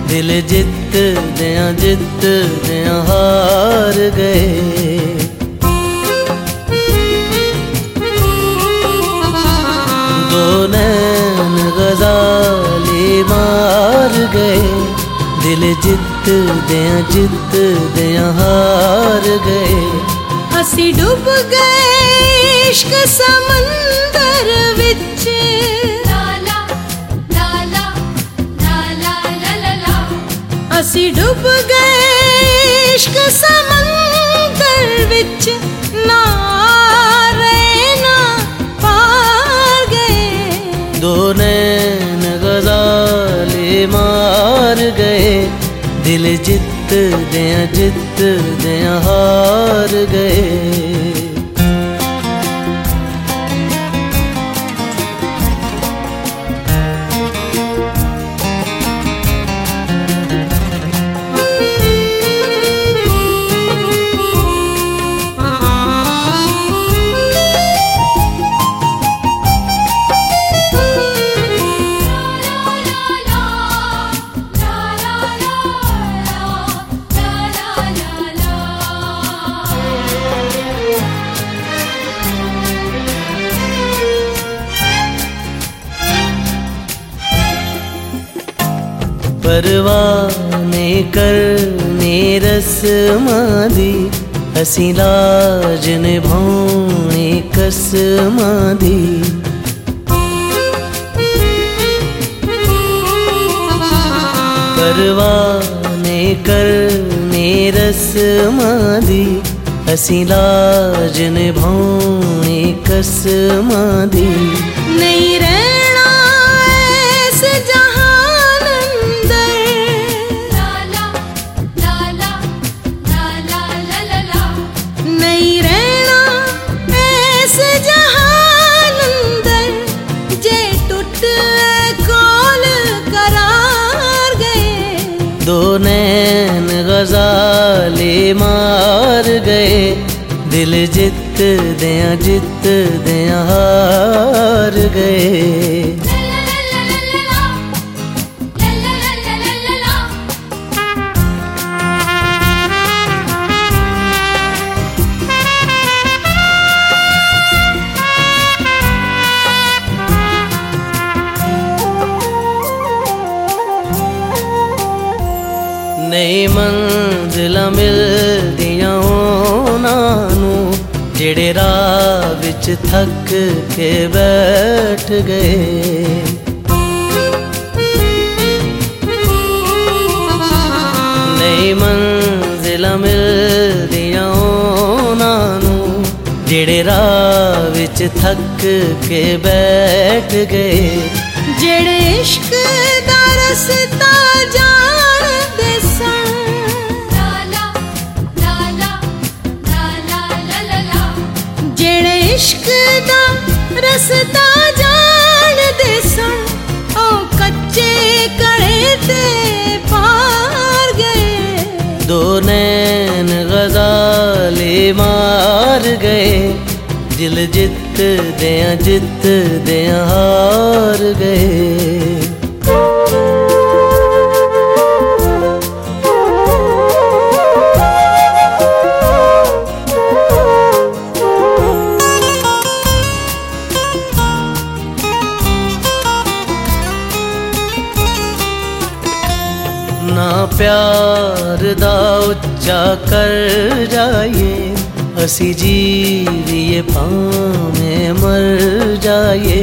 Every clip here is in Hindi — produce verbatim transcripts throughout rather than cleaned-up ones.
दिल जित दिया जित दिया हार गए। दो नैन गजाली मार गए, दिल जित दिया जित दिया हार गए। असी डूब गए इश्क समंदर विच, लाला लाला लाला लाला। असी डूब गए इश्क समंदर विच, ना रहे ना पार गए। दो नैन गजाली मार गए, दिल जित दिया जित दिया हार गए। परवाने करने रस्मां दी, असी लाज निभाने कसमां दी। परवाने करने रस्मां दी, असी लाज निभाने कसमां दी। नहीं रहना इस जहान अंदर, लाला लाला लाला लाला। नहीं रहना इस जहान अंदर, जे टूट कौल करार गए। दो नैन गजाली मार गए, दिल जित दिया जित दिया हार गए। नई मंजिलां मिलदियां उन्हां नूं, जेड़े राह विच थक के बैठ गए। नई मंजिलां मिलदियां उन्हां नूं, जेड़े राह विच थक के बैठ गए। जेड़े इश्क दा रस्ता जाणदे सन, लाला लाला लाला लाला। जेड़े इश्क दा रस्ता जाणदे सन, ओ कच्चे कड़े ते पार गए। दो नैन गजाली मार गए, दिल जित दिया जित दिया हार गए। ना प्यार दा उच्चा कर जाइए, असी जीविए भावें मर जाइए।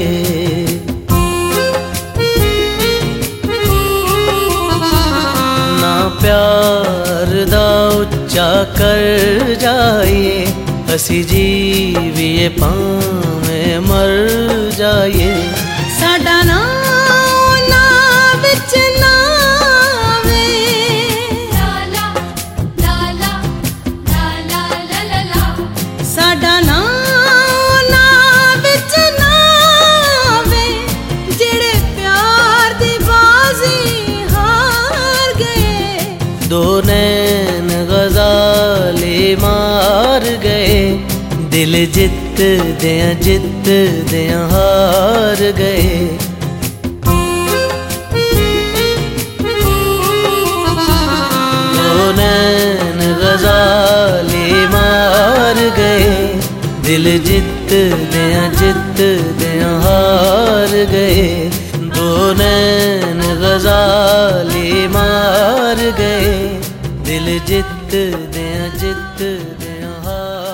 ना प्यार दा उच्चा कर जाइए, असी जीविए भावें मर जाइए। साडा ना ना विच ना वे, लाला लाला लाला लाला। साडा ना ना विच ना वे, जेड़े प्यार दी बाजी हार गए। दो नैन गजाली मार गए, दिल जित दिया जित दिया हार गए। दिल जित दिया जित दिया हार गए, दो नैन गजाली मार गए, दिल जित दिया जित दिया हार